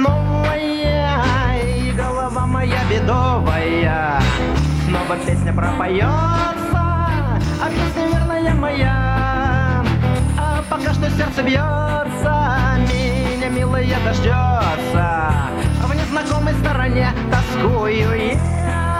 новая, и голова моя бедовая. Снова песня пропоется, а песня верная моя. А пока что сердце бьется, меня милая дождется. В незнакомой стороне тоскую я.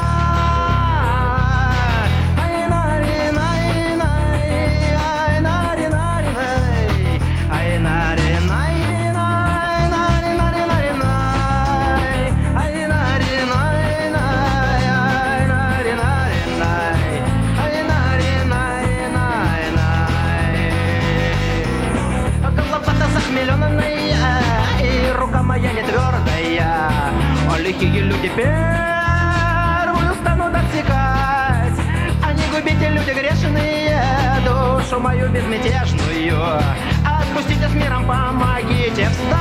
И рука моя не твердая. Лихие люди первую станут отсекать. Они губите люди грешные, душу мою безмятежную. Отпустите с миром, помогите встать.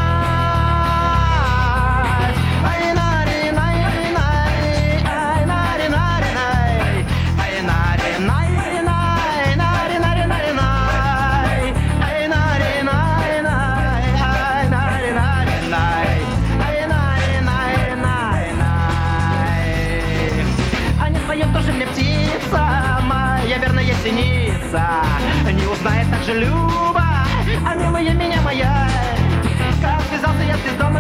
Тоже мне птица, моя верная синица. Не узнает так же Люба, а милая меня моя. Как связался я с звездом